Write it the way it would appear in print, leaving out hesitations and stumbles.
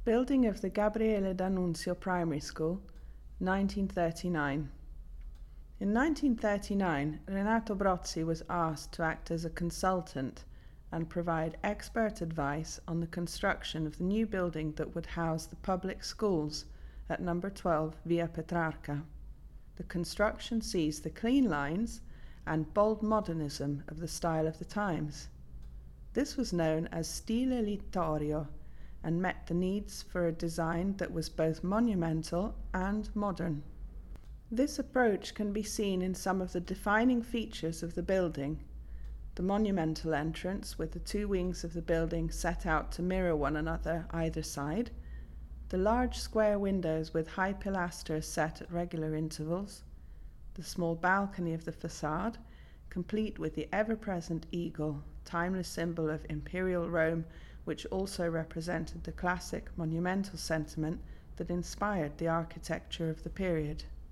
Building of the Gabriele D'Annunzio Primary School, 1939. In 1939, Renato Brozzi was asked to act as a consultant and provide expert advice on the construction of the new building that would house the public schools at number 12 Via Petrarca. The construction sees the clean lines and bold modernism of the style of the times. This was known as Stile Littorio and met the needs for a design that was both monumental and modern. This approach can be seen in some of the defining features of the building: the monumental entrance with the two wings of the building set out to mirror one another either side, the large square windows with high pilasters set at regular intervals, the small balcony of the facade, complete with the ever-present eagle, timeless symbol of imperial Rome, which also represented the classic monumental sentiment that inspired the architecture of the period.